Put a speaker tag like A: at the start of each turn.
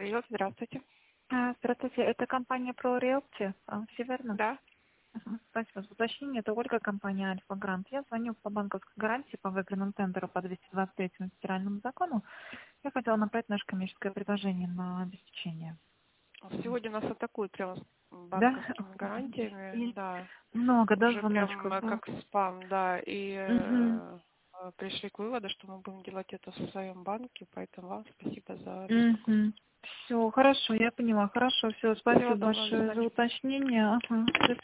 A: Риэл, здравствуйте.
B: Здравствуйте, это компания Pro Realty, все верно?
A: Да.
B: Спасибо за уточнение. Это Ольга, компания Альфа Грант. Я звоню по банковской гарантии по выигранному тендеру по 223 федеральному закону. Я хотела направить наше коммерческое предложение на обеспечение.
A: Сегодня нас атакуют прямо с
B: Да?
A: банковскими гарантиями,
B: И
A: да.
B: много, да,
A: Уже
B: звоночков?
A: прям как спам, да. И
B: Угу.
A: пришли к выводу, что мы будем делать это в своем банке, поэтому вам спасибо за беспокойство.
B: Угу. Все, хорошо, я поняла. Хорошо, все,
A: Всего
B: спасибо
A: доброго, до
B: большое за
A: свидания.
B: уточнение. Ага.